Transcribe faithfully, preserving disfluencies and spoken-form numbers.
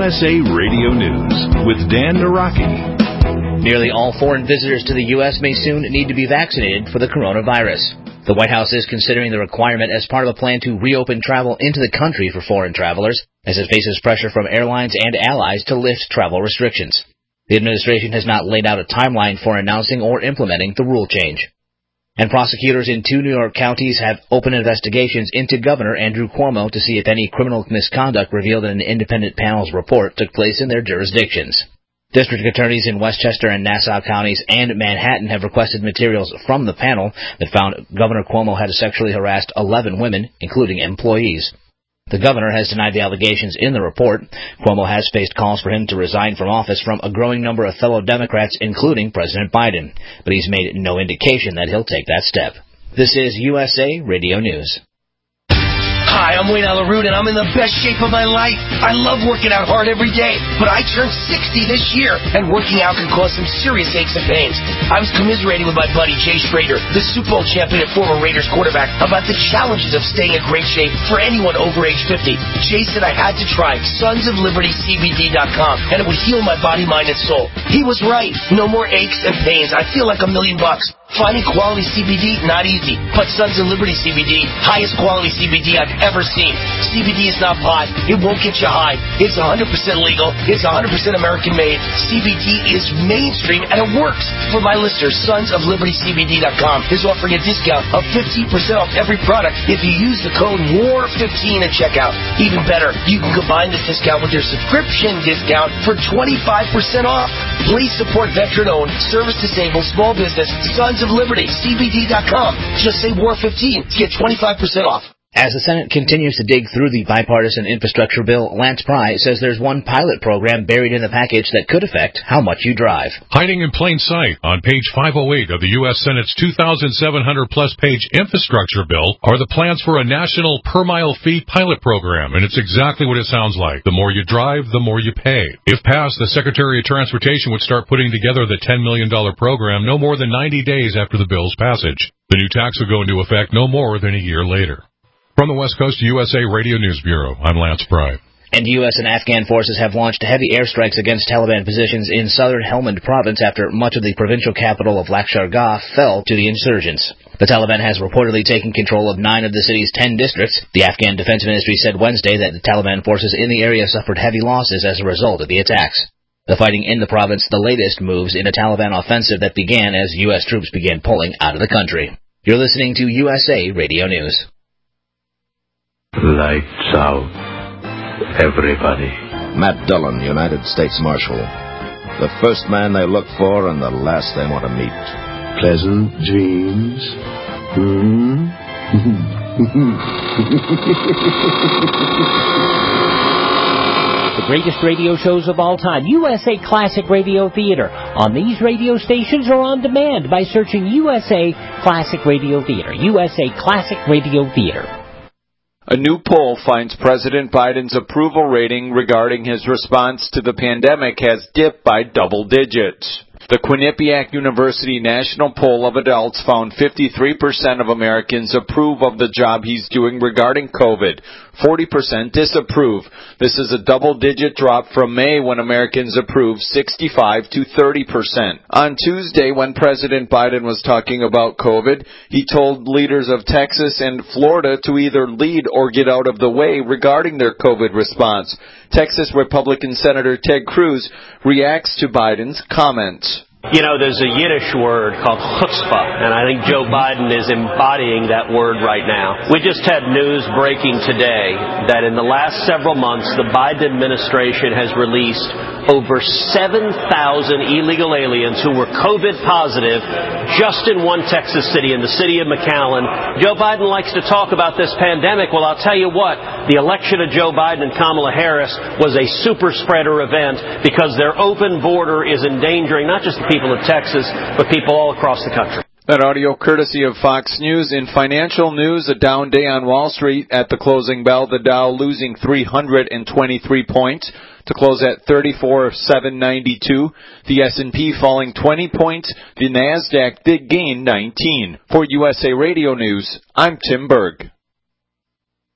S A Radio News with Dan Naraki. Nearly all foreign visitors to the U S may soon need to be vaccinated for the coronavirus. The White House is considering the requirement as part of a plan to reopen travel into the country for foreign travelers, as it faces pressure from airlines and allies to lift travel restrictions. The administration has not laid out a timeline for announcing or implementing the rule change. And prosecutors in two New York counties have opened investigations into Governor Andrew Cuomo to see if any criminal misconduct revealed in an independent panel's report took place in their jurisdictions. District attorneys in Westchester and Nassau counties and Manhattan have requested materials from the panel that found Governor Cuomo had sexually harassed eleven women, including employees. The governor has denied the allegations in the report. Cuomo has faced calls for him to resign from office from a growing number of fellow Democrats, including President Biden, but he's made no indication that he'll take that step. This is U S A Radio News. Hi, I'm Wayne Alaroot, and I'm in the best shape of my life. I love working out hard every day, but I turned sixty this year, and working out can cause some serious aches and pains. I was commiserating with my buddy Jay Schrader, the Super Bowl champion and former Raiders quarterback, about the challenges of staying in great shape for anyone over age fifty. Jay said I had to try Sons of Liberty C B D dot com, and it would heal my body, mind, and soul. He was right. No more aches and pains. I feel like a million bucks. Finding quality C B D, not easy. But Sons of Liberty C B D, highest quality C B D I've ever seen. C B D is not pot. It won't get you high. It's one hundred percent legal. It's one hundred percent American made. C B D is mainstream and it works. For my listeners, Sons of Liberty C B D dot com is offering a discount of fifteen percent off every product if you use the code W A R fifteen at checkout. Even better, you can combine this discount with your subscription discount for twenty-five percent off. Please support veteran-owned, service-disabled, small business, Sons of Liberty C B D dot com. Just say W A R fifteen to get twenty-five percent off. As the Senate continues to dig through the bipartisan infrastructure bill, Lance Pry says there's one pilot program buried in the package that could affect how much you drive. Hiding in plain sight on page five oh eight of the U S Senate's two thousand seven hundred plus page infrastructure bill are the plans for a national per-mile fee pilot program, and it's exactly what it sounds like. The more you drive, the more you pay. If passed, the Secretary of Transportation would start putting together the ten million dollars program no more than ninety days after the bill's passage. The new tax would go into effect no more than a year later. From the West Coast U S A Radio News Bureau, I'm Lance Pry. And U S and Afghan forces have launched heavy airstrikes against Taliban positions in southern Helmand province after much of the provincial capital of Lakshar-Gah fell to the insurgents. The Taliban has reportedly taken control of nine of the city's ten districts. The Afghan Defense Ministry said Wednesday that the Taliban forces in the area suffered heavy losses as a result of the attacks. The fighting in the province, the latest moves in a Taliban offensive that began as U S troops began pulling out of the country. You're listening to U S A Radio News. Lights out, everybody. Matt Dillon, United States Marshal. The first man they look for and the last they want to meet. Pleasant dreams. Hmm? The greatest radio shows of all time, U S A Classic Radio Theater, on these radio stations or on demand by searching U S A Classic Radio Theater. U S A Classic Radio Theater. A new poll finds President Biden's approval rating regarding his response to the pandemic has dipped by double digits. The Quinnipiac University National Poll of Adults found fifty-three percent of Americans approve of the job he's doing regarding COVID. forty percent disapprove. This is a double-digit drop from May when Americans approved sixty-five to thirty percent. On Tuesday, when President Biden was talking about COVID, he told leaders of Texas and Florida to either lead or get out of the way regarding their COVID response. Texas Republican Senator Ted Cruz reacts to Biden's comments. You know, there's a Yiddish word called chutzpah, and I think Joe Biden is embodying that word right now. We just had news breaking today that in the last several months, the Biden administration has released over seven thousand illegal aliens who were COVID positive just in one Texas city, in the city of McAllen. Joe Biden likes to talk about this pandemic. Well, I'll tell you what, the election of Joe Biden and Kamala Harris was a super spreader event because their open border is endangering not just the people of Texas, but people all across the country. That audio courtesy of Fox News. In financial news, a down day on Wall Street. At the closing bell, the Dow losing three hundred twenty-three points to close at thirty-four seven ninety-two. The S and P falling twenty points. The NASDAQ did gain nineteen. For U S A Radio News, I'm Tim Berg.